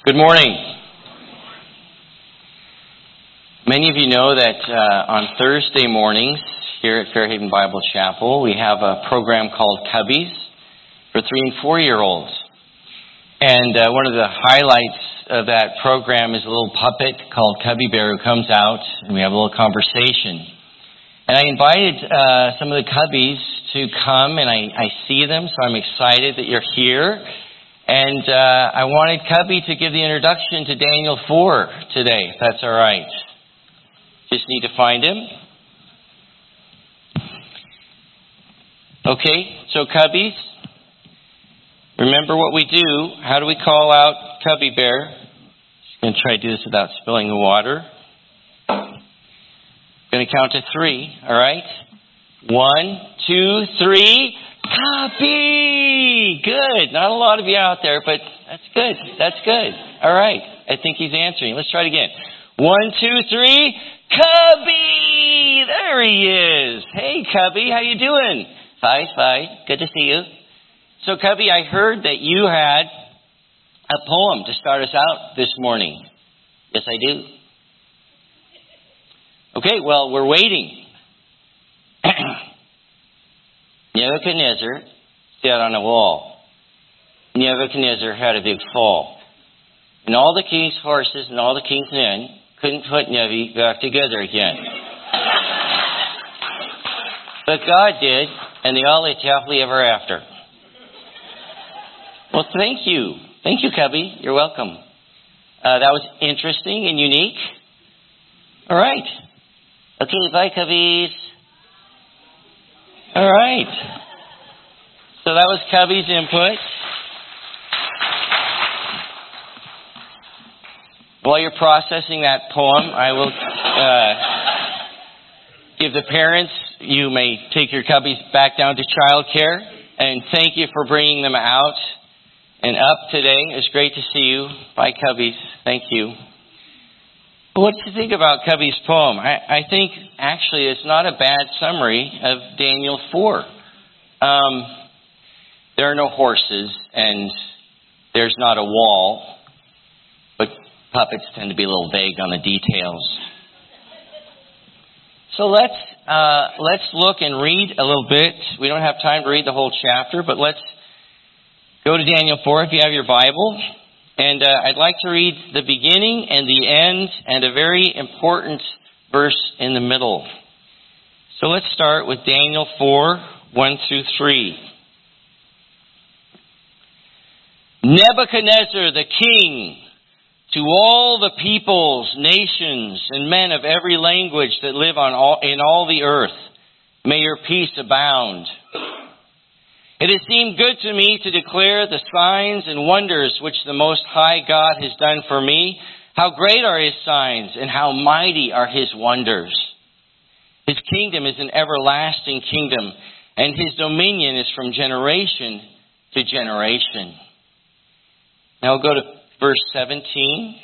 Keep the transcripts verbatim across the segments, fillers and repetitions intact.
Good morning. Many of you know that uh, on Thursday mornings here at Fairhaven Bible Chapel, we have a program called Cubbies for three and four-year-olds. And uh, one of the highlights of that program is a little puppet called Cubby Bear who comes out, and we have a little conversation. And I invited uh, some of the Cubbies to come, and I, I see them, so I'm excited that you're here. And uh, I wanted Cubby to give the introduction to Daniel four today, if that's all right. Just need to find him. Okay, so Cubbies, remember what we do. How do we call out Cubby Bear? Just going to try to do this without spilling the water. Going to count to three, all right? One, two, three. Cubby! Good. Not a lot of you out there, but that's good. That's good. All right. I think he's answering. Let's try it again. One, two, three. Cubby! There he is. Hey, Cubby. How you doing? Fine, fine. Good to see you. So, Cubby, I heard that you had a poem to start us out this morning. Yes, I do. Okay, well, we're waiting. Nebuchadnezzar sat on a wall. Nebuchadnezzar had a big fall. And all the king's horses and all the king's men couldn't put Nebi back together again. But God did, and they all lived happily ever after. Well, thank you. Thank you, Cubby. You're welcome. Uh, that was interesting and unique. All right. Okay, bye, Cubbies. All right. So that was Cubby's input. While you're processing that poem, I will uh, give the parents, you may take your Cubbies back down to childcare. And thank you for bringing them out and up today. It's great to see you. Bye, Cubbies. Thank you. What do you think about Cubby's poem? I, I think, actually, it's not a bad summary of Daniel four. Um, there are no horses, and there's not a wall, but puppets tend to be a little vague on the details. So let's uh, let's look and read a little bit. We don't have time to read the whole chapter, but let's go to Daniel four if you have your Bible. And uh, I'd like to read the beginning and the end and a very important verse in the middle. So let's start with Daniel four, one through three. Nebuchadnezzar the king, to all the peoples, nations, and men of every language that live on all, in all the earth, may your peace abound. It has seemed good to me to declare the signs and wonders which the Most High God has done for me. How great are His signs and how mighty are His wonders. His kingdom is an everlasting kingdom, and His dominion is from generation to generation. Now we'll go to verse seventeen.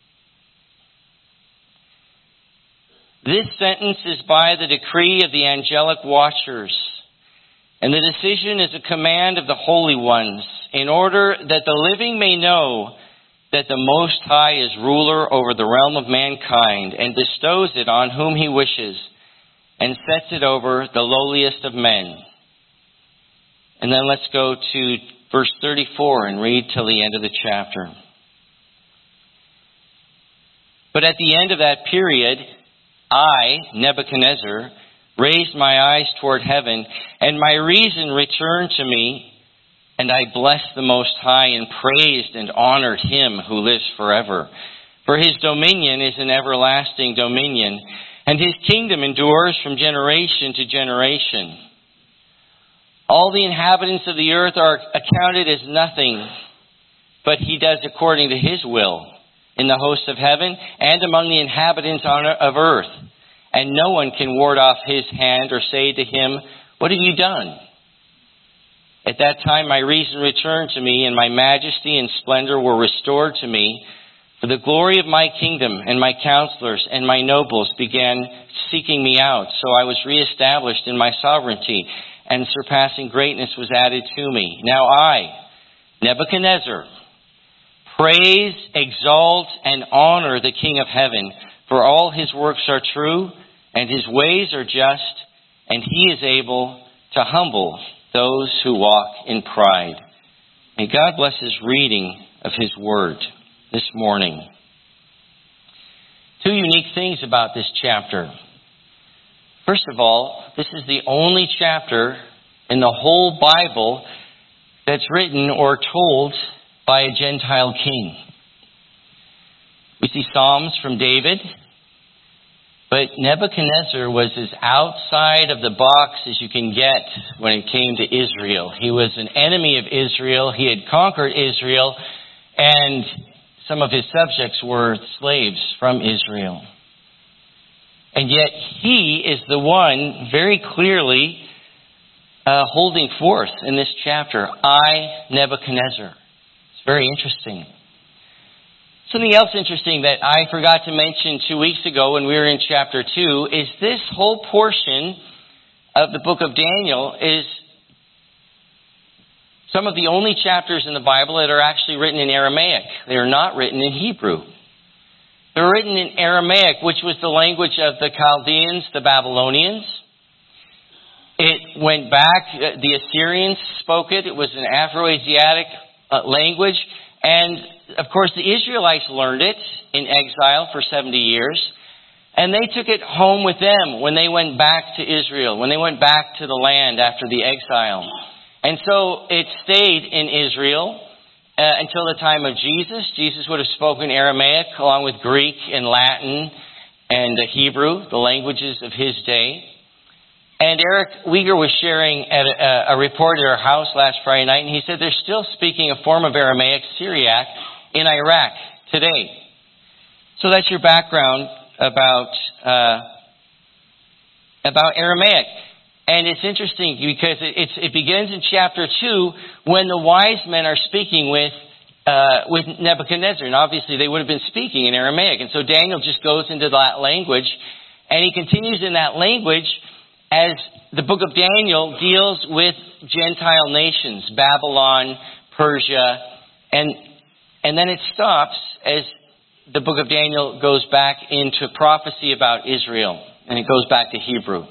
This sentence is by the decree of the angelic watchers, and the decision is a command of the holy ones, in order that the living may know that the Most High is ruler over the realm of mankind, and bestows it on whom He wishes, and sets it over the lowliest of men. And then let's go to verse thirty-four and read till the end of the chapter. But at the end of that period, I, Nebuchadnezzar, raised my eyes toward heaven, and my reason returned to me, and I blessed the Most High and praised and honored Him who lives forever. For His dominion is an everlasting dominion, and His kingdom endures from generation to generation. All the inhabitants of the earth are accounted as nothing, but He does according to His will in the hosts of heaven and among the inhabitants of earth. And no one can ward off His hand or say to Him, "What have you done?" At that time my reason returned to me, and my majesty and splendor were restored to me. For the glory of my kingdom and my counselors and my nobles began seeking me out. So I was reestablished in my sovereignty, and surpassing greatness was added to me. Now I, Nebuchadnezzar, Praise, exalt, and honor the King of heaven, for all his works are true, and his ways are just, and he is able to humble those who walk in pride. May God bless his reading of his word this morning. Two unique things about this chapter. First of all, this is the only chapter in the whole Bible that's written or told by a Gentile king. We see Psalms from David, but Nebuchadnezzar was as outside of the box as you can get when it came to Israel. He was an enemy of Israel. He had conquered Israel, and some of his subjects were slaves from Israel. And yet he is the one very clearly uh, holding forth in this chapter, I, Nebuchadnezzar. It's very interesting. Something else interesting that I forgot to mention two weeks ago when we were in chapter two is this whole portion of the book of Daniel is some of the only chapters in the Bible that are actually written in Aramaic. They are not written in Hebrew. They're written in Aramaic, which was the language of the Chaldeans, the Babylonians. It went back, the Assyrians spoke it. It was an Afro-Asiatic uh, language. And, of course, the Israelites learned it in exile for seventy years. And they took it home with them when they went back to Israel, when they went back to the land after the exile. And so it stayed in Israel uh, until the time of Jesus. Jesus would have spoken Aramaic along with Greek and Latin and uh, Hebrew, the languages of his day. And Eric Weger was sharing at a, a report at our house last Friday night, and he said they're still speaking a form of Aramaic, Syriac, in Iraq today. So that's your background about uh, about Aramaic. And it's interesting because it, it's, it begins in chapter two when the wise men are speaking with uh, with Nebuchadnezzar. And obviously they would have been speaking in Aramaic. And so Daniel just goes into that language, and he continues in that language as the book of Daniel deals with Gentile nations, Babylon, Persia, and and then it stops as the book of Daniel goes back into prophecy about Israel, and it goes back to Hebrew.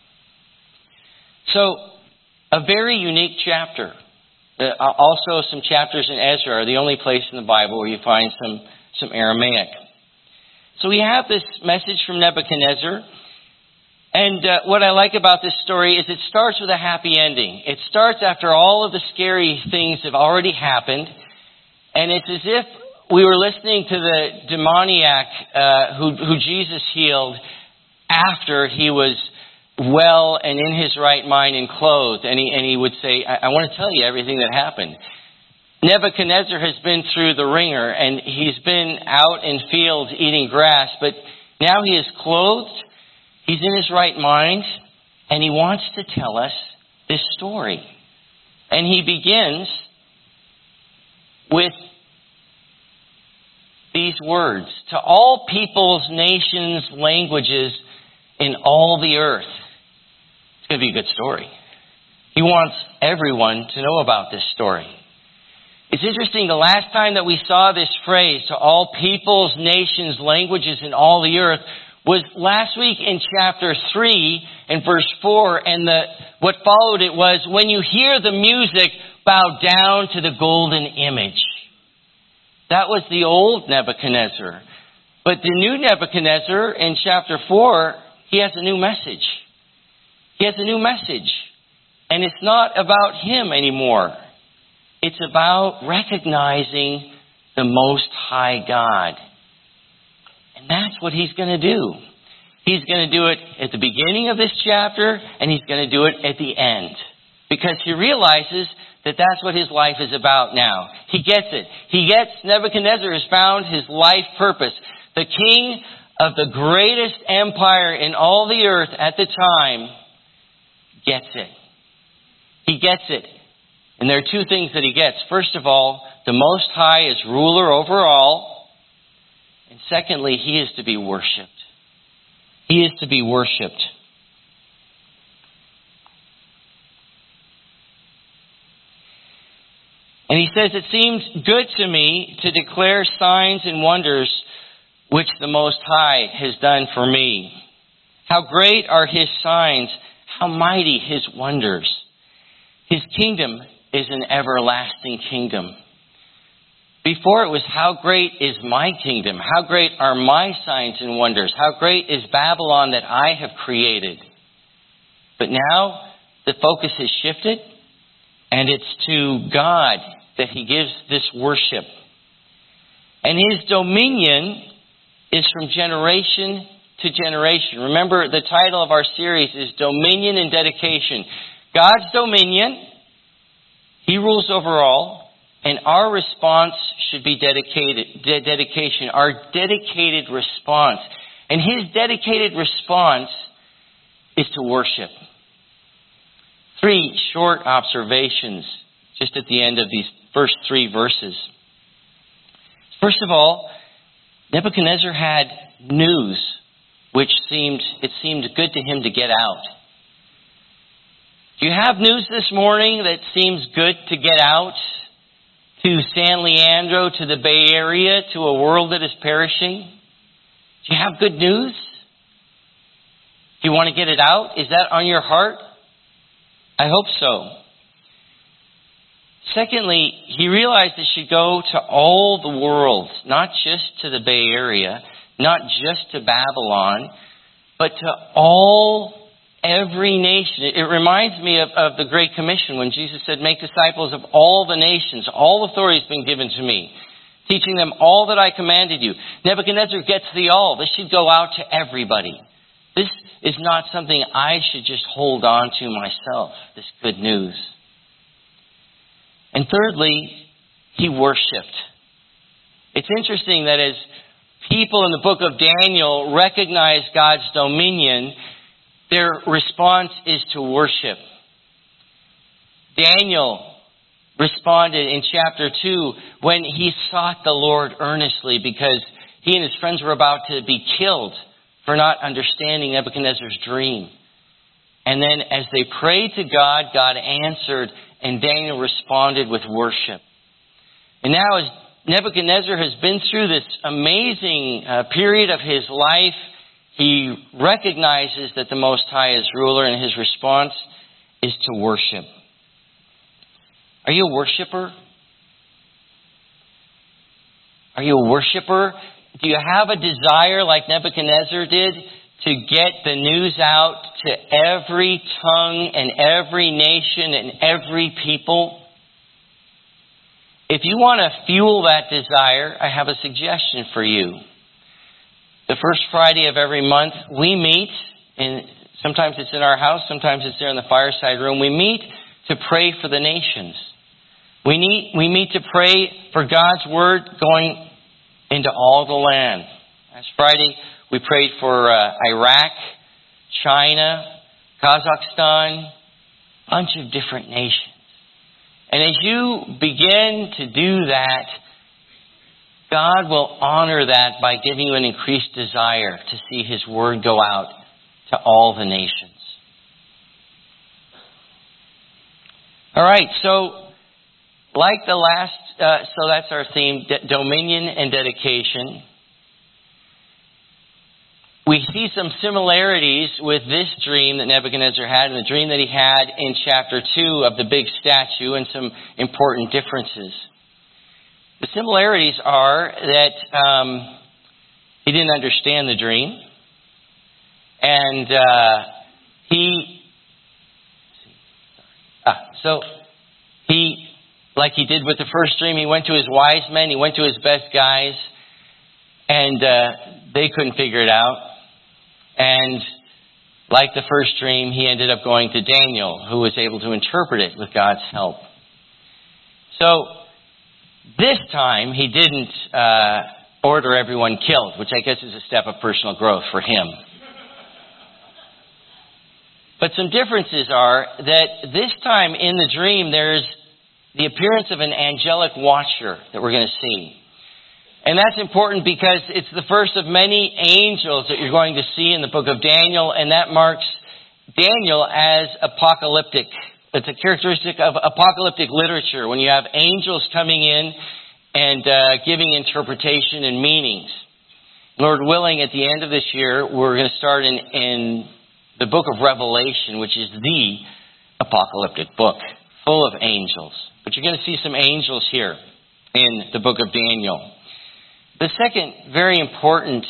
So, a very unique chapter. Uh, also, some chapters in Ezra are the only place in the Bible where you find some, some Aramaic. So we have this message from Nebuchadnezzar. And uh, what I like about this story is it starts with a happy ending. It starts after all of the scary things have already happened. And it's as if we were listening to the demoniac uh, who, who Jesus healed after he was well and in his right mind and clothed. And he, and he would say, I, I want to tell you everything that happened. Nebuchadnezzar has been through the ringer, and he's been out in fields eating grass. But now he is clothed. He's in his right mind, and he wants to tell us this story. And he begins with these words, to all peoples, nations, languages, in all the earth. It's going to be a good story. He wants everyone to know about this story. It's interesting, the last time that we saw this phrase, to all peoples, nations, languages, in all the earth, was last week in chapter three and verse four, and the what followed it was, when you hear the music, bow down to the golden image. That was the old Nebuchadnezzar. But the new Nebuchadnezzar in chapter four, he has a new message. He has a new message. And it's not about him anymore. It's about recognizing the Most High God. And that's what he's going to do. He's going to do it at the beginning of this chapter, and he's going to do it at the end. Because he realizes that that's what his life is about now. He gets it. He gets, Nebuchadnezzar has found his life purpose. The king of the greatest empire in all the earth at the time gets it. He gets it. And there are two things that he gets. First of all, the Most High is ruler over all. And secondly, he is to be worshipped. He is to be worshipped. And he says, it seems good to me to declare signs and wonders which the Most High has done for me. How great are his signs, how mighty his wonders. His kingdom is an everlasting kingdom. Before it was, how great is my kingdom? How great are my signs and wonders? How great is Babylon that I have created? But now the focus has shifted, and it's to God that he gives this worship. And his dominion is from generation to generation. Remember, the title of our series is Dominion and Dedication. God's dominion, he rules over all, and our response should be dedicated, de- dedication, our dedicated response. And his dedicated response is to worship. Three short observations just at the end of these first three verses. First of all, Nebuchadnezzar had news which seemed, it seemed good to him to get out. Do you have news this morning that seems good to get out to San Leandro, to the Bay Area, to a world that is perishing? Do you have good news? Do you want to get it out? Is that on your heart? I hope so. Secondly, he realized it should go to all the world, not just to the Bay Area, not just to Babylon, but to all, every nation. It reminds me of, of the Great Commission when Jesus said, make disciples of all the nations. All authority has been given to me, teaching them all that I commanded you. Nebuchadnezzar gets the all. This should go out to everybody. This is not something I should just hold on to myself, this good news. And thirdly, he worshipped. It's interesting that as people in the book of Daniel recognize God's dominion, their response is to worship. Daniel responded in chapter two when he sought the Lord earnestly because he and his friends were about to be killed for not understanding Nebuchadnezzar's dream. And then as they prayed to God, God answered, and Daniel responded with worship. And now as Nebuchadnezzar has been through this amazing uh, period of his life, he recognizes that the Most High is ruler, and his response is to worship. Are you a worshiper? Are you a worshiper? Do you have a desire like Nebuchadnezzar did to get the news out to every tongue and every nation and every people? If you want to fuel that desire, I have a suggestion for you. The first Friday of every month, we meet, and sometimes it's in our house, sometimes it's there in the fireside room. We meet to pray for the nations. We meet, we meet to pray for God's word going into all the land. Last Friday, we prayed for uh, Iraq, China, Kazakhstan, a bunch of different nations. And as you begin to do that, God will honor that by giving you an increased desire to see his word go out to all the nations. All right, so like the last, uh, so that's our theme, d- dominion and dedication. We see some similarities with this dream that Nebuchadnezzar had and the dream that he had in chapter two of the big statue, and some important differences. The similarities are that um, he didn't understand the dream, and uh, he, ah, so he, like he did with the first dream, he went to his wise men, he went to his best guys, and uh, they couldn't figure it out. And like the first dream, he ended up going to Daniel, who was able to interpret it with God's help. So this time, he didn't uh, order everyone killed, which I guess is a step of personal growth for him. But some differences are that this time in the dream, there's the appearance of an angelic watcher that we're going to see. And that's important because it's the first of many angels that you're going to see in the book of Daniel, and that marks Daniel as apocalyptic it's a characteristic of apocalyptic literature when you have angels coming in and uh, giving interpretation and meanings. Lord willing, at the end of this year, we're going to start in, in the book of Revelation, which is the apocalyptic book, full of angels. But you're going to see some angels here in the book of Daniel. The second very important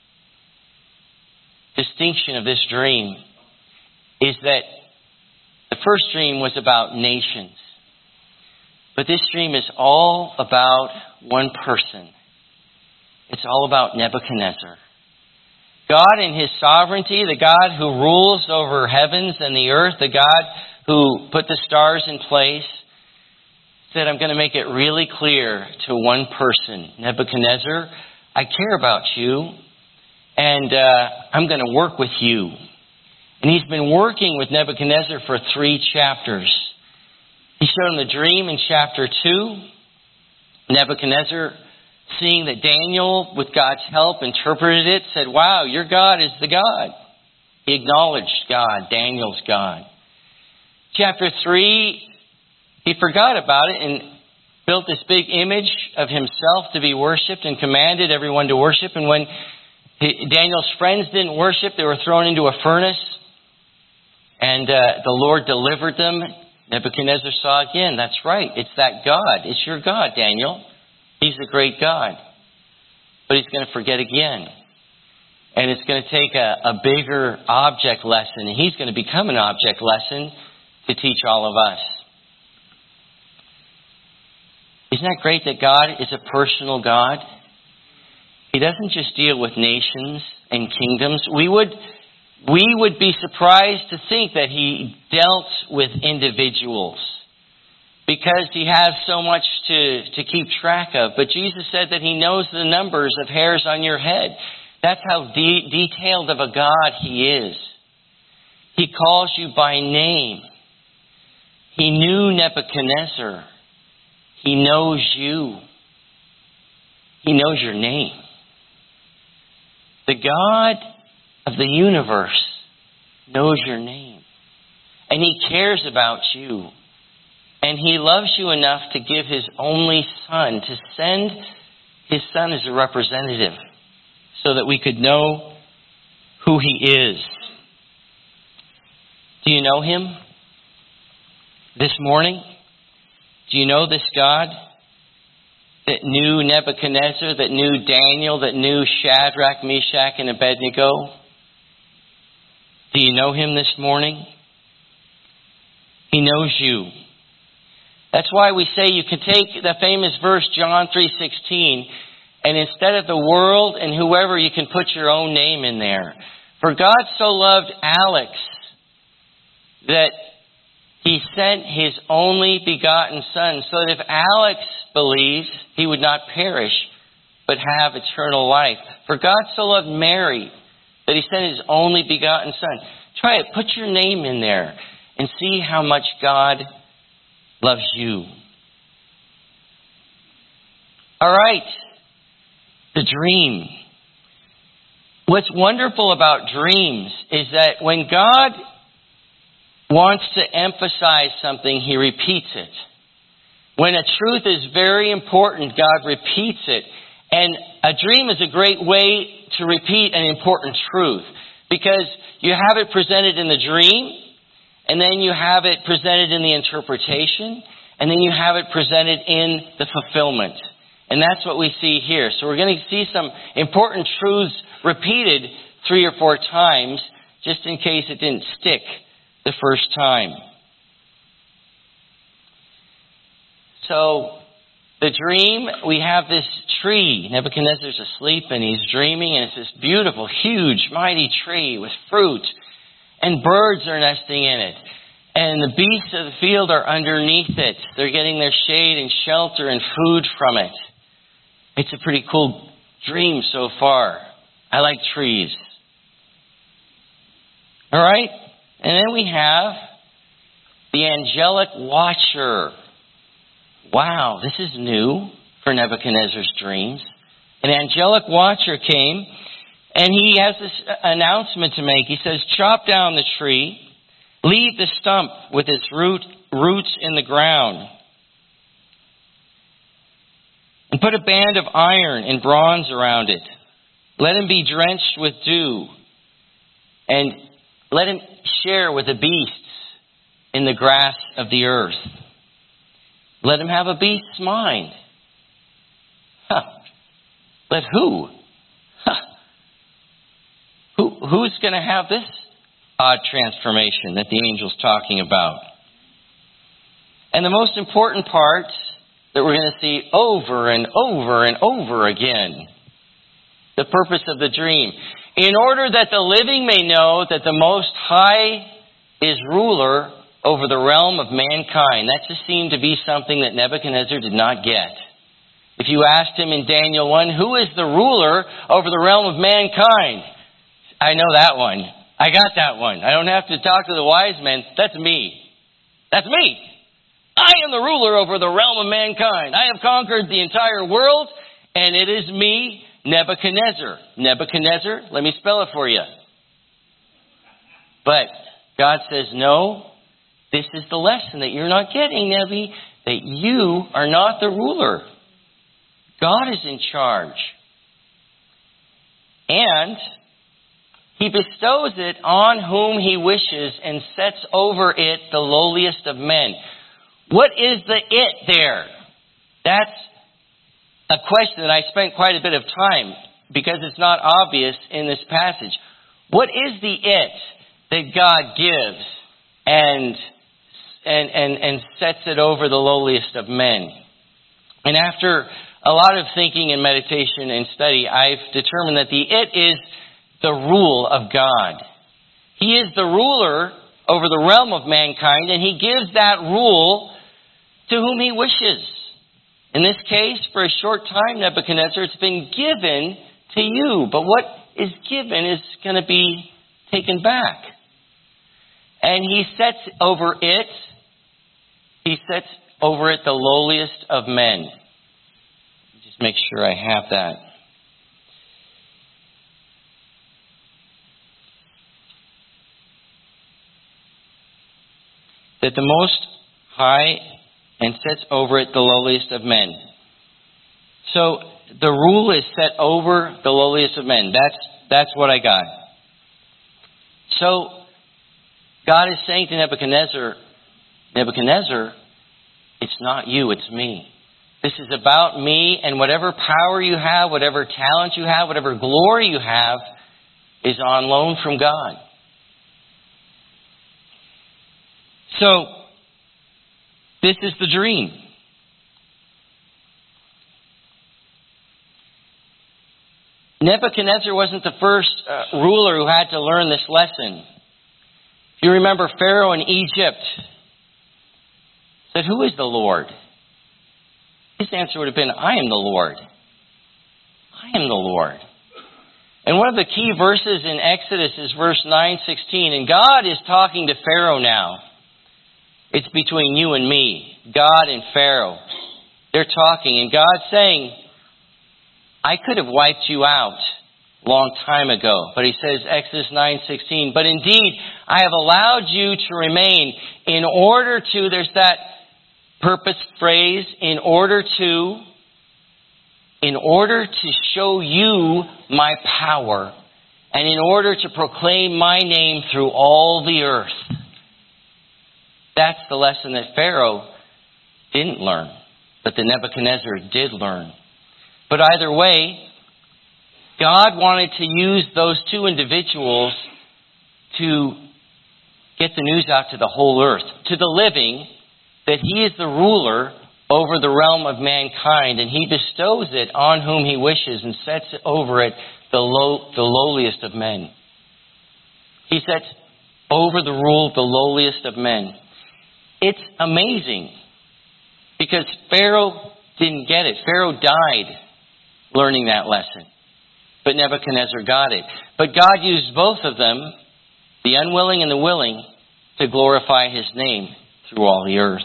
distinction of this dream is that the first dream was about nations. But this dream is all about one person. It's all about Nebuchadnezzar. God in His sovereignty, the God who rules over heavens and the earth, the God who put the stars in place, said, I'm going to make it really clear to one person, Nebuchadnezzar, I care about you, and uh, I'm going to work with you. And He's been working with Nebuchadnezzar for three chapters. He showed him the dream in chapter two. Nebuchadnezzar, seeing that Daniel, with God's help, interpreted it, said, wow, your God is the God. He acknowledged God, Daniel's God. Chapter three, he forgot about it and built this big image of himself to be worshipped and commanded everyone to worship. And when he, Daniel's friends didn't worship, they were thrown into a furnace. And uh, the Lord delivered them. Nebuchadnezzar saw again, that's right, it's that God. It's your God, Daniel. He's a great God. But he's going to forget again. And it's going to take a, a bigger object lesson. And he's going to become an object lesson to teach all of us. Isn't that great that God is a personal God? He doesn't just deal with nations and kingdoms. We would, we would be surprised to think that He dealt with individuals because He has so much to, to keep track of. But Jesus said that He knows the numbers of hairs on your head. That's how de- detailed of a God He is. He calls you by name. He knew Nebuchadnezzar. He knows you. He knows your name. The God of the universe knows your name. And He cares about you. And He loves you enough to give His only Son, to send His Son as a representative so that we could know who He is. Do you know Him this morning? Do you know this God that knew Nebuchadnezzar, that knew Daniel, that knew Shadrach, Meshach, and Abednego? Do you know Him this morning? He knows you. That's why we say you can take the famous verse, John three sixteen, and instead of the world and whoever, you can put your own name in there. For God so loved Alex that He sent His only begotten Son, so that if Alex believes, he would not perish, but have eternal life. For God so loved Mary that He sent His only begotten Son. Try it. Put your name in there and see how much God loves you. All right. The dream. What's wonderful about dreams is that when God wants to emphasize something, He repeats it. When a truth is very important, God repeats it. And a dream is a great way to repeat an important truth, because you have it presented in the dream, and then you have it presented in the interpretation, and then you have it presented in the fulfillment. And that's what we see here. So we're going to see some important truths repeated three or four times, just in case it didn't stick the first time. So, the dream, we have this tree. Nebuchadnezzar's asleep and he's dreaming, and it's this beautiful, huge, mighty tree with fruit. And birds are nesting in it. And the beasts of the field are underneath it. They're getting their shade and shelter and food from it. It's a pretty cool dream so far. I like trees. All right? And then we have the angelic watcher. Wow, this is new for Nebuchadnezzar's dreams. An angelic watcher came, and he has this announcement to make. He says, chop down the tree, Leave the stump with its root, roots in the ground. And put a band of iron and bronze around it. Let him be drenched with dew. And let him share with the beasts in the grass of the earth. Let him have a beast's mind. Huh. Let who? Huh. Who who's going to have this odd transformation that the angel's talking about? And the most important part that we're going to see over and over and over again, the purpose of the dream. In order that the living may know that the Most High is ruler over the realm of mankind. That just seemed to be something that Nebuchadnezzar did not get. If you asked him in Daniel one, who is the ruler over the realm of mankind? I know that one. I got that one. I don't have to talk to the wise men. That's me. That's me. I am the ruler over the realm of mankind. I have conquered the entire world, and it is me, Nebuchadnezzar. Nebuchadnezzar, let me spell it for you. But God says, no, this is the lesson that you're not getting, Nebi, that you are not the ruler. God is in charge. And he bestows it on whom he wishes and sets over it the lowliest of men. What is the it there? That's a question that I spent quite a bit of time because it's not obvious in this passage. What is the it that God gives and and and, and sets it over the lowliest of men? And after a lot of thinking and meditation and study, I've determined that the it is the rule of God. He is the ruler over the realm of mankind, and he gives that rule to whom he wishes. In this case, for a short time, Nebuchadnezzar, it's been given to you. But what is given is going to be taken back. And he sets over it, he sets over it the lowliest of men. Just make sure I have that. That the Most High and sets over it the lowliest of men. So the rule is set over the lowliest of men. That's that's what I got. So God is saying to Nebuchadnezzar, Nebuchadnezzar, it's not you, it's me. This is about me, and whatever power you have, whatever talent you have, whatever glory you have, is on loan from God. So, this is the dream. Nebuchadnezzar wasn't the first uh, ruler who had to learn this lesson. If you remember, Pharaoh in Egypt said, who is the Lord? His answer would have been, I am the Lord. I am the Lord. And one of the key verses in Exodus is verse nine sixteen. And God is talking to Pharaoh now. It's between you and me, God and Pharaoh. They're talking, and God's saying, I could have wiped you out a long time ago. But he says, Exodus nine sixteen, but indeed, I have allowed you to remain in order to, there's that purpose phrase, in order to, in order to show you my power, and in order to proclaim my name through all the earth. That's the lesson that Pharaoh didn't learn, but that Nebuchadnezzar did learn. But either way, God wanted to use those two individuals to get the news out to the whole earth, to the living, that he is the ruler over the realm of mankind, and he bestows it on whom he wishes and sets over it the low, the lowliest of men. He sets over the rule of the lowliest of men. It's amazing because Pharaoh didn't get it. Pharaoh died learning that lesson. But Nebuchadnezzar got it. But God used both of them, the unwilling and the willing, to glorify his name through all the earth.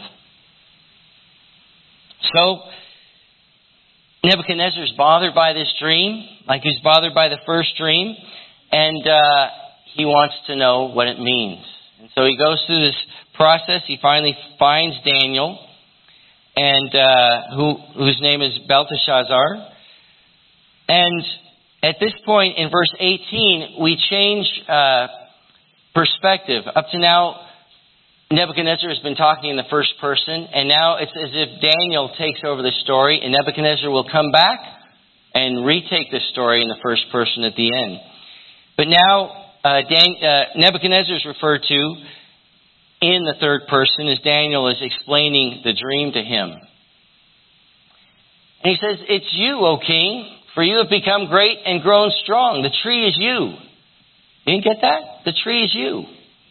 So, Nebuchadnezzar's bothered by this dream, like he's bothered by the first dream, and uh, he wants to know what it means. And So he goes through this process. He finally finds Daniel, and uh, who whose name is Belteshazzar. And at this point in verse eighteen, we change uh, perspective. Up to now, Nebuchadnezzar has been talking in the first person, and now it's as if Daniel takes over the story, and Nebuchadnezzar will come back and retake the story in the first person at the end. But now uh, Dan, uh, Nebuchadnezzar is referred to in the third person as Daniel is explaining the dream to him. And he says, "It's you, O king, for you have become great and grown strong. The tree is you." You didn't get that? The tree is you.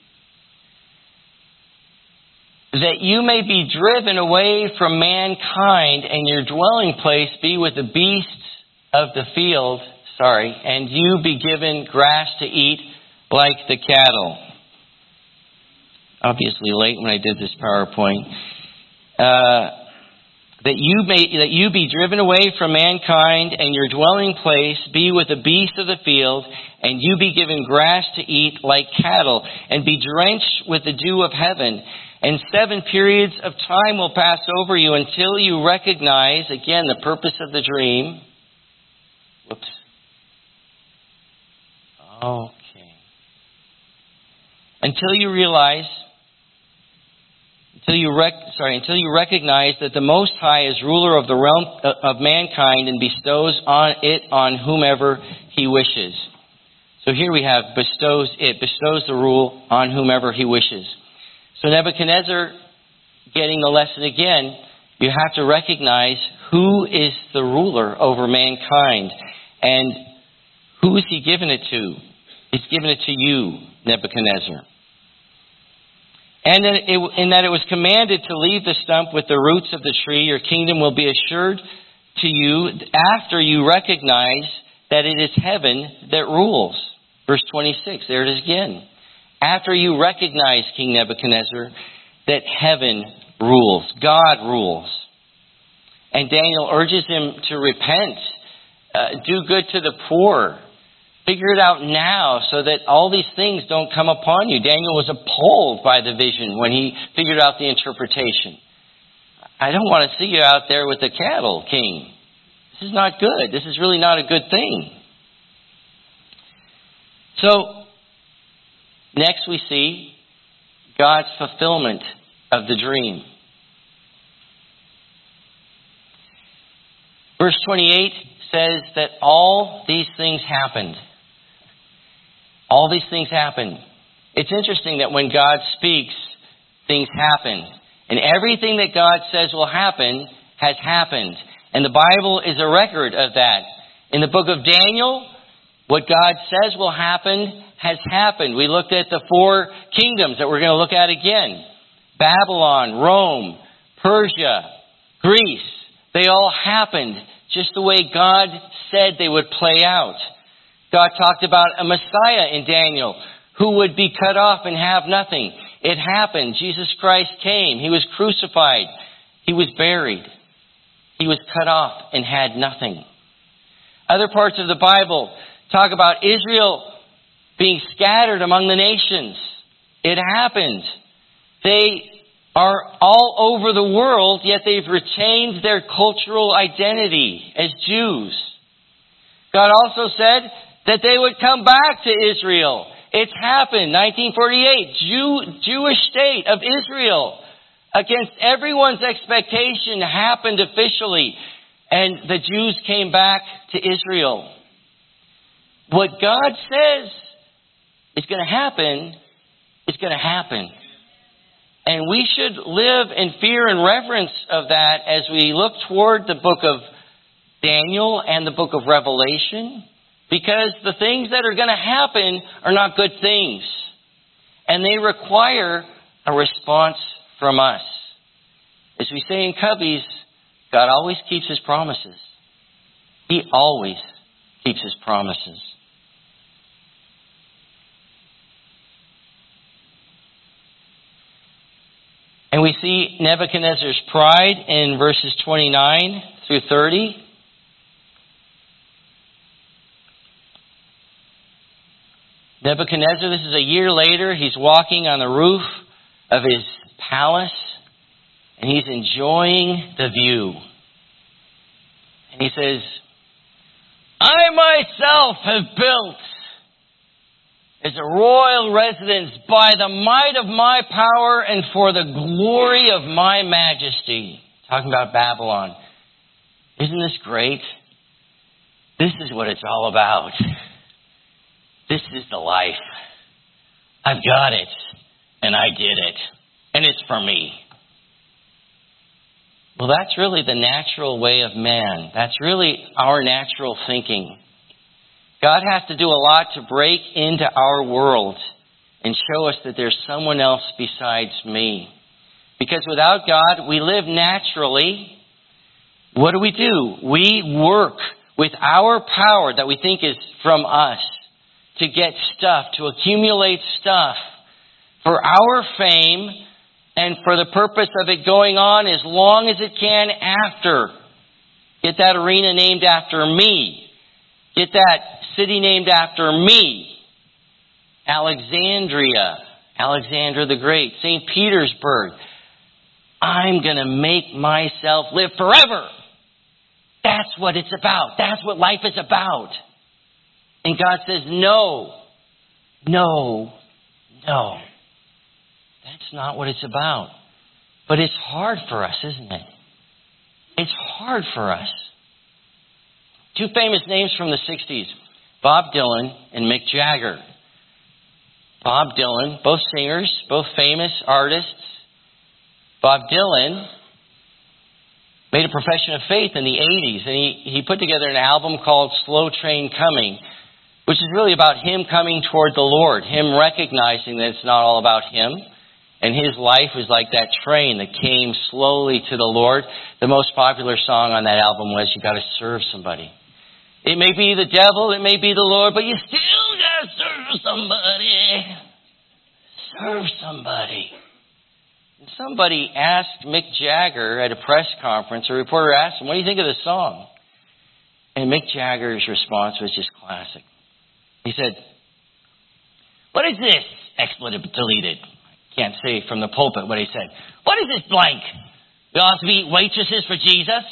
"That you may be driven away from mankind, and your dwelling place be with the beasts of the field, sorry, and you be given grass to eat like the cattle." Obviously late when I did this PowerPoint. Uh, that you may that you be driven away from mankind, and your dwelling place be with the beasts of the field, and you be given grass to eat like cattle, and be drenched with the dew of heaven. And seven periods of time will pass over you until you recognize, again, the purpose of the dream. Whoops. Okay. Until you realize, until you rec, sorry, until you recognize that the Most High is ruler of the realm of mankind and bestows on it on whomever He wishes. So here we have bestows it, bestows the rule on whomever He wishes. So Nebuchadnezzar, getting the lesson again, you have to recognize who is the ruler over mankind. And who is He given it to? He's given it to you, Nebuchadnezzar. And in, it, in that it was commanded to leave the stump with the roots of the tree, your kingdom will be assured to you after you recognize that it is heaven that rules. Verse twenty-six, there it is again. After you recognize, King Nebuchadnezzar, that heaven rules, God rules. And Daniel urges him to repent, uh, do good to the poor, figure it out now so that all these things don't come upon you. Daniel was appalled by the vision when he figured out the interpretation. I don't want to see you out there with the cattle, king. This is not good. This is really not a good thing. So, next we see God's fulfillment of the dream. Verse twenty-eight says that all these things happened. All these things happened. It's interesting that when God speaks, things happen. And everything that God says will happen has happened. And the Bible is a record of that. In the book of Daniel, what God says will happen has happened. We looked at the four kingdoms that we're going to look at again. Babylon, Rome, Persia, Greece. They all happened just the way God said they would play out. God talked about a Messiah in Daniel who would be cut off and have nothing. It happened. Jesus Christ came. He was crucified. He was buried. He was cut off and had nothing. Other parts of the Bible talk about Israel being scattered among the nations. It happened. They are all over the world, yet they've retained their cultural identity as Jews. God also said that they would come back to Israel. It's happened. nineteen forty-eight, Jew, Jewish state of Israel, against everyone's expectation, happened officially. And the Jews came back to Israel. What God says is going to happen is going to happen. And we should live in fear and reverence of that as we look toward the book of Daniel and the book of Revelation. Because the things that are going to happen are not good things. And they require a response from us. As we say in Cubbies, God always keeps His promises. He always keeps His promises. And we see Nebuchadnezzar's pride in verses twenty-nine through thirty. Nebuchadnezzar, this is a year later, he's walking on the roof of his palace, and he's enjoying the view. And he says, I myself have built as a royal residence by the might of my power and for the glory of my majesty. Talking about Babylon. Isn't this great? This is what it's all about. This is the life. I've got it, and I did it, and it's for me. Well, that's really the natural way of man. That's really our natural thinking. God has to do a lot to break into our world and show us that there's someone else besides me. Because without God, we live naturally. What do we do? We work with our power that we think is from us to get stuff, to accumulate stuff for our fame and for the purpose of it going on as long as it can after. Get that arena named after me. Get that city named after me. Alexandria, Alexander the Great, Saint Petersburg. I'm going to make myself live forever. That's what it's about. That's what life is about. And God says, no, no, no. That's not what it's about. But it's hard for us, isn't it? It's hard for us. Two famous names from the sixties, Bob Dylan and Mick Jagger. Bob Dylan, both singers, both famous artists. Bob Dylan made a profession of faith in the eighties, and he, he put together an album called Slow Train Coming, which is really about him coming toward the Lord, him recognizing that it's not all about him, and his life was like that train that came slowly to the Lord. The most popular song on that album was, you got to serve somebody. It may be the devil, it may be the Lord, but you still got to serve somebody. Serve somebody. Somebody asked Mick Jagger at a press conference, a reporter asked him, what do you think of the song? And Mick Jagger's response was just classic. He said, what is this? Expletive deleted. Can't say from the pulpit what he said. What is this blank? We all have to be waitresses for Jesus?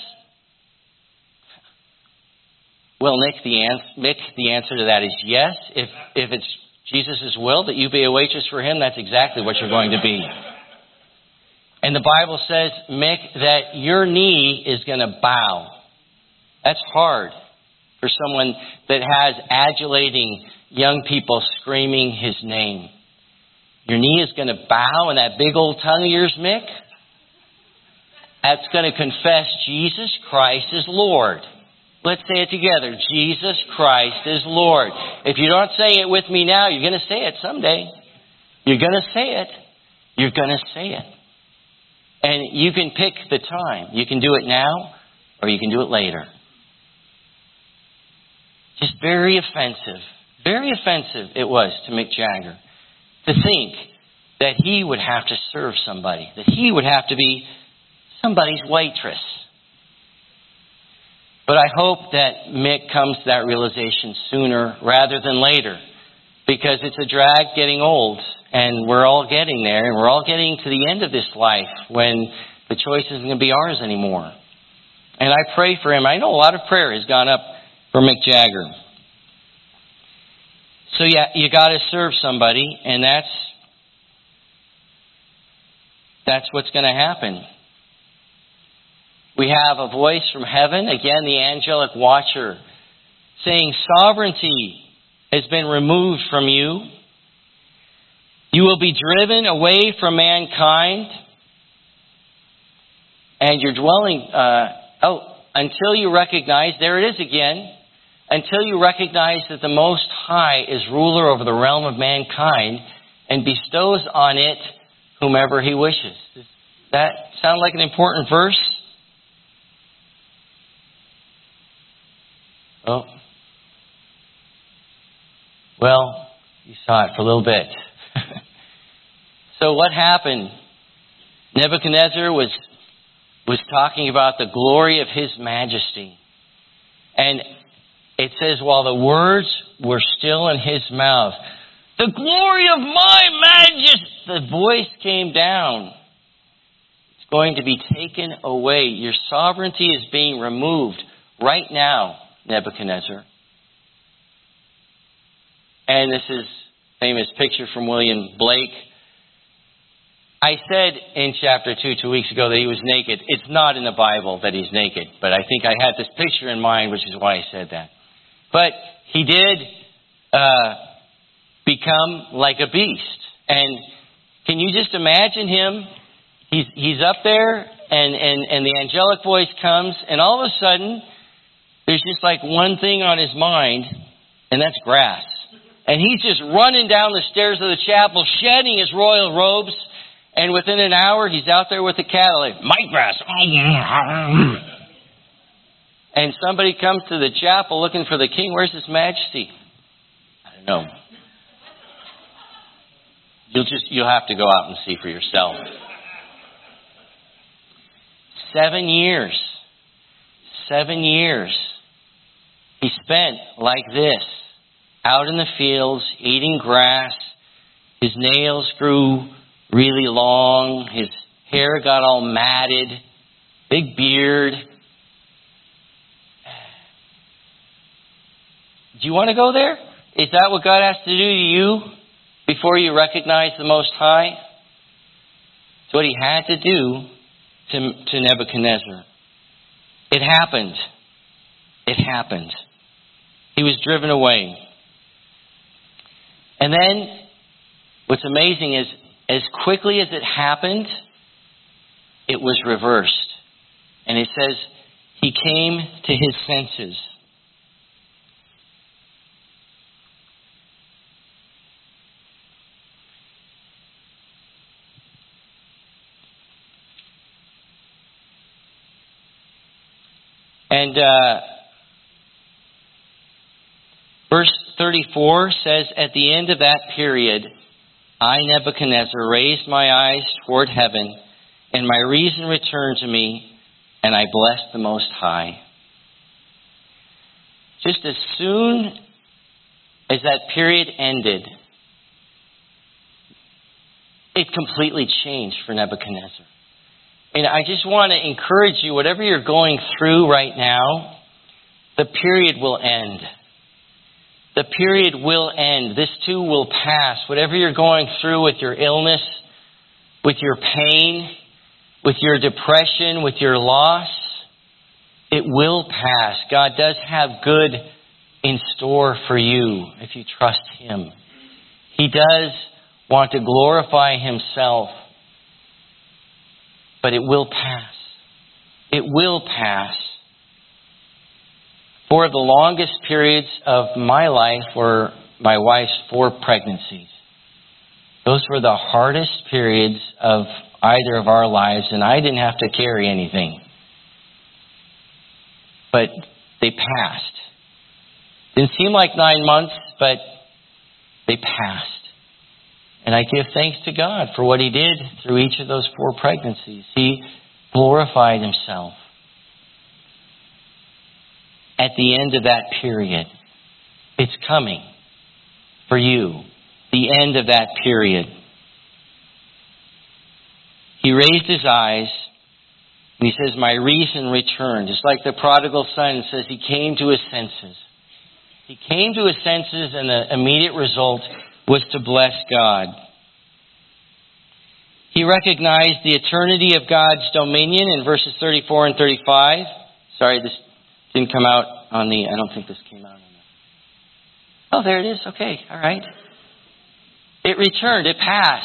Well, Nick, the, ans- Mick, the answer to that is yes. If, if it's Jesus' will that you be a waitress for him, that's exactly what you're going to be. And the Bible says, Mick, that your knee is going to bow. That's hard for someone that has adulating young people screaming his name. Your knee is going to bow, and that big old tongue of yours, Mick, that's going to confess Jesus Christ is Lord. Let's say it together. Jesus Christ is Lord. If you don't say it with me now, you're going to say it someday. You're going to say it. You're going to say it. And you can pick the time. You can do it now, or you can do it later. Just very offensive. Very offensive it was to Mick Jagger to think that he would have to serve somebody, that he would have to be somebody's waitress. But I hope that Mick comes to that realization sooner rather than later, because it's a drag getting old. And we're all getting there, and we're all getting to the end of this life when the choice isn't going to be ours anymore. And I pray for him. I know a lot of prayer has gone up for Mick Jagger. So yeah, you got to serve somebody, and that's that's what's going to happen. We have a voice from heaven, again, the angelic watcher, saying, sovereignty has been removed from you. You will be driven away from mankind, and your dwelling, uh, oh, until you recognize, there it is again, until you recognize that the Most High is ruler over the realm of mankind and bestows on it whomever he wishes. Does that sound like an important verse? Oh. Well, you saw it for a little bit. So what happened? Nebuchadnezzar was was talking about the glory of his majesty. And it says, while the words were still in his mouth, The glory of my majesty. The voice came down. It's going to be taken away. Your sovereignty is being removed right now, Nebuchadnezzar. And this is a famous picture from William Blake. I said in chapter two, two weeks ago, that he was naked. It's not in the Bible that he's naked, but I think I had this picture in mind, which is why I said that. But he did uh, become like a beast. And can you just imagine him? He's he's up there, and, and, and the angelic voice comes, and all of a sudden, there's just like one thing on his mind, and that's grass. And he's just running down the stairs of the chapel, shedding his royal robes, and within an hour, he's out there with the cattle, like, my grass. And somebody comes to the chapel looking for the king. Where's His Majesty? I don't know. You'll just, you'll have to go out and see for yourself. Seven years. Seven years. He spent like this, out in the fields, eating grass. His nails grew really long. His hair got all matted. Big beard. Do you want to go there? Is that what God has to do to you before you recognize the Most High? It's what He had to do to, to Nebuchadnezzar. It happened. It happened. He was driven away. And then, what's amazing is, as quickly as it happened, it was reversed. And it says, he came to his senses. And uh, verse thirty-four says, at the end of that period, I, Nebuchadnezzar, raised my eyes toward heaven, and my reason returned to me, and I blessed the Most High. Just as soon as that period ended, it completely changed for Nebuchadnezzar. And I just want to encourage you, whatever you're going through right now, the period will end. The period will end. This too will pass. Whatever you're going through with your illness, with your pain, with your depression, with your loss, it will pass. God does have good in store for you if you trust Him. He does want to glorify Himself. But it will pass. It will pass. Four of the longest periods of my life were my wife's four pregnancies. Those were the hardest periods of either of our lives, and I didn't have to carry anything. But they passed. Didn't seem like nine months, but they passed. And I give thanks to God for what He did through each of those four pregnancies. He glorified Himself. At the end of that period, it's coming for you. The end of that period. He raised his eyes and he says, my reason returned. Just like the prodigal son says, he came to his senses. He came to his senses, and the immediate result was to bless God. He recognized the eternity of God's dominion in verses thirty-four and thirty-five. Sorry, this didn't come out on the... I don't think this came out on the... Oh, there it is. Okay, all right. It returned. It passed.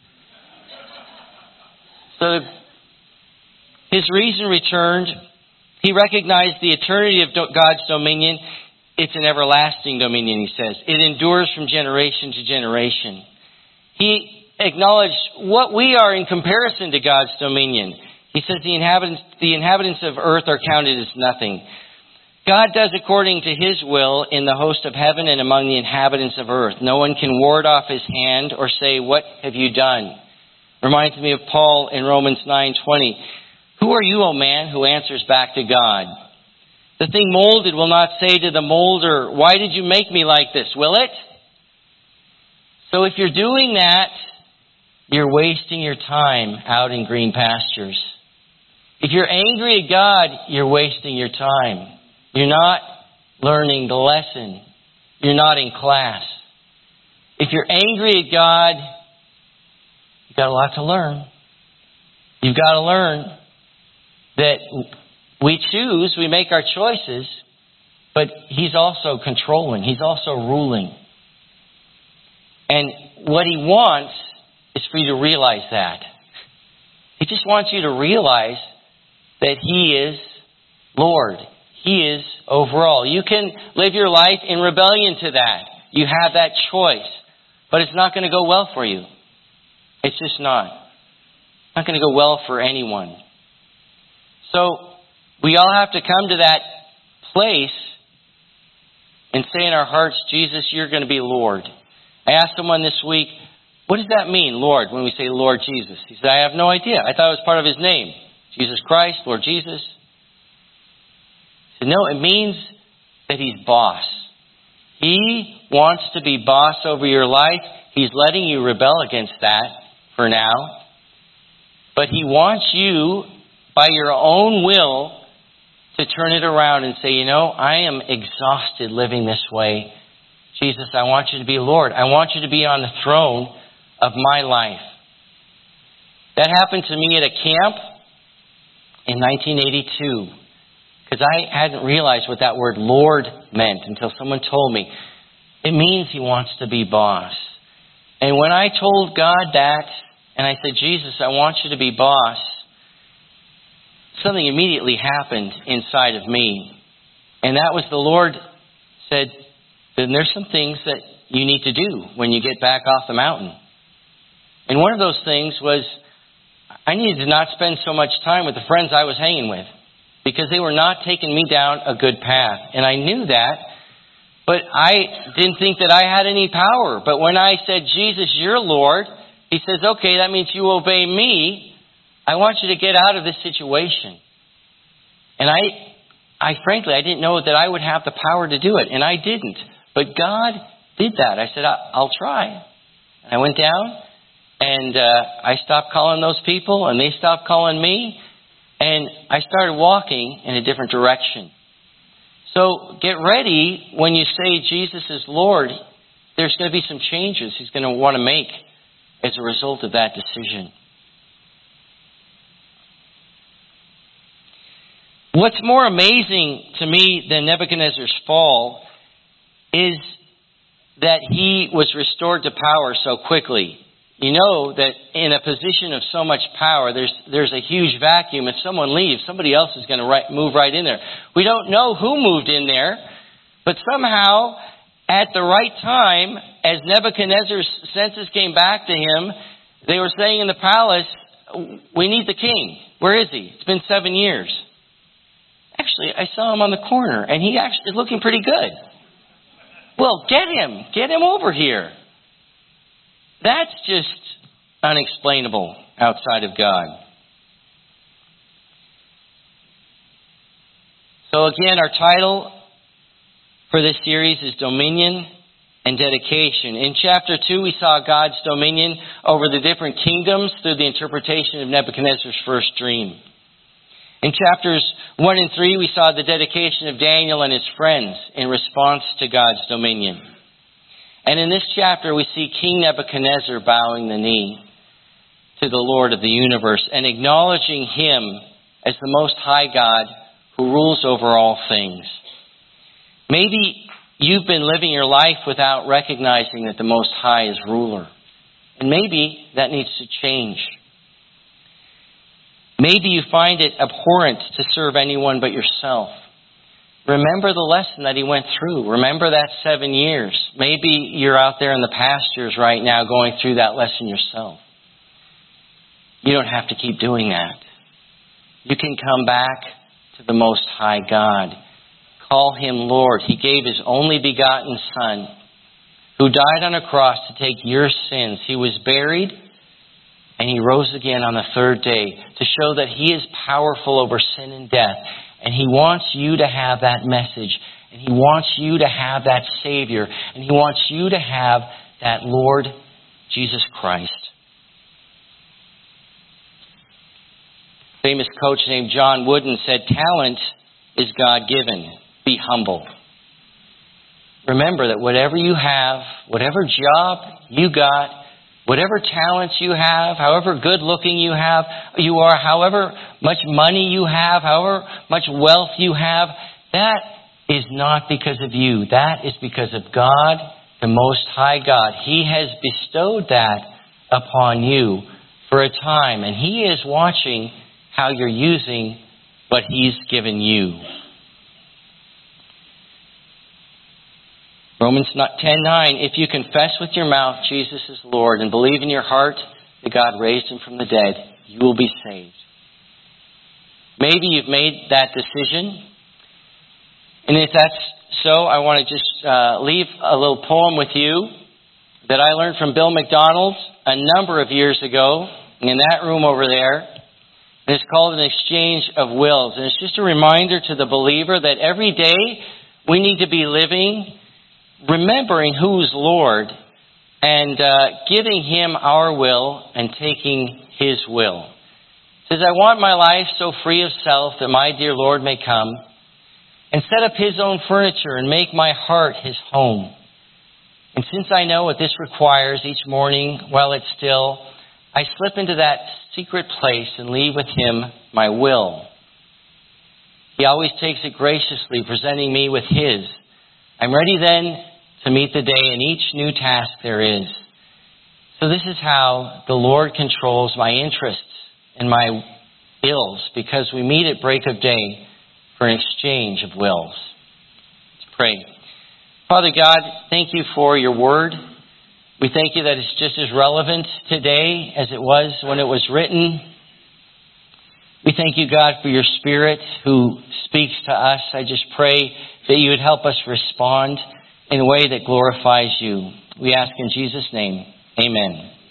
So his reason returned. He recognized the eternity of God's dominion. It's an everlasting dominion, he says. It endures from generation to generation. He acknowledged what we are in comparison to God's dominion. He says the inhabitants, the inhabitants of earth are counted as nothing. God does according to His will in the host of heaven and among the inhabitants of earth. No one can ward off His hand or say, what have you done? Reminds me of Paul in Romans nine twenty. Who are you, O man, who answers back to God? The thing molded will not say to the molder, why did you make me like this, will it? So if you're doing that, you're wasting your time out in green pastures. If you're angry at God, you're wasting your time. You're not learning the lesson. You're not in class. If you're angry at God, you've got a lot to learn. You've got to learn that we choose, we make our choices, but He's also controlling. He's also ruling. And what He wants is for you to realize that. He just wants you to realize that He is Lord. He is overall. You can live your life in rebellion to that. You have that choice. But it's not going to go well for you. It's just not. It's not going to go well for anyone. So we all have to come to that place and say in our hearts, Jesus, you're going to be Lord. I asked someone this week, what does that mean, Lord, when we say Lord Jesus? He said, I have no idea. I thought it was part of His name. Jesus Christ, Lord Jesus. He said, no, it means that He's boss. He wants to be boss over your life. He's letting you rebel against that for now. But He wants you, by your own will, to turn it around and say, you know, I am exhausted living this way. Jesus, I want you to be Lord. I want you to be on the throne of my life. That happened to me at a camp in nineteen eighty-two. Because I hadn't realized what that word Lord meant until someone told me. It means He wants to be boss. And when I told God that, and I said, Jesus, I want you to be boss, something immediately happened inside of me. And that was the Lord said, then there's some things that you need to do when you get back off the mountain. And one of those things was, I needed to not spend so much time with the friends I was hanging with, because they were not taking me down a good path. And I knew that, but I didn't think that I had any power. But when I said, Jesus, you're Lord, He says, okay, that means you obey me. I want you to get out of this situation. And I, I frankly, I didn't know that I would have the power to do it. And I didn't. But God did that. I said, I'll try. And I went down and uh, I stopped calling those people and they stopped calling me. And I started walking in a different direction. So get ready when you say Jesus is Lord. There's going to be some changes He's going to want to make as a result of that decision. What's more amazing to me than Nebuchadnezzar's fall is that he was restored to power so quickly. You know that in a position of so much power, there's there's a huge vacuum. If someone leaves, somebody else is going to right, move right in there. We don't know who moved in there, but somehow, at the right time, as Nebuchadnezzar's senses came back to him, they were saying in the palace, we need the king. Where is he? It's been seven years. Actually, I saw him on the corner, and he actually is looking pretty good. Well, get him. Get him over here. That's just unexplainable outside of God. So again, our title for this series is Dominion and Dedication. In chapter two, we saw God's dominion over the different kingdoms through the interpretation of Nebuchadnezzar's first dream. In chapters one and three, we saw the dedication of Daniel and his friends in response to God's dominion. And in this chapter, we see King Nebuchadnezzar bowing the knee to the Lord of the universe and acknowledging Him as the Most High God who rules over all things. Maybe you've been living your life without recognizing that the Most High is ruler. And maybe that needs to change. Maybe you find it abhorrent to serve anyone but yourself. Remember the lesson that he went through. Remember that seven years. Maybe you're out there in the pastures right now going through that lesson yourself. You don't have to keep doing that. You can come back to the Most High God. Call Him Lord. He gave His only begotten Son, who died on a cross to take your sins. He was buried, and He rose again on the third day to show that He is powerful over sin and death. And He wants you to have that message. And He wants you to have that Savior. And He wants you to have that Lord Jesus Christ. Famous coach named John Wooden said, talent is God-given. Be humble. Remember that whatever you have, whatever job you got, whatever talents you have, however good looking you have, you are, however much money you have, however much wealth you have, that is not because of you. That is because of God, the Most High God. He has bestowed that upon you for a time, and He is watching how you're using what He's given you. Romans ten nine, if you confess with your mouth Jesus is Lord and believe in your heart that God raised Him from the dead, you will be saved. Maybe you've made that decision. And if that's so, I want to just uh, leave a little poem with you that I learned from Bill McDonald a number of years ago in that room over there. And it's called An Exchange of Wills. And it's just a reminder to the believer that every day we need to be living remembering who's Lord and uh, giving Him our will and taking His will. It says, I want my life so free of self that my dear Lord may come and set up His own furniture and make my heart His home. And since I know what this requires each morning while it's still, I slip into that secret place and leave with Him my will. He always takes it graciously, presenting me with His. I'm ready then to meet the day in each new task there is. So this is how the Lord controls my interests and my ills, because we meet at break of day for an exchange of wills. Let's pray. Father God, thank You for Your word. We thank You that it's just as relevant today as it was when it was written. We thank You, God, for Your Spirit who speaks to us. I just pray that You would help us respond in a way that glorifies You. We ask in Jesus' name, amen.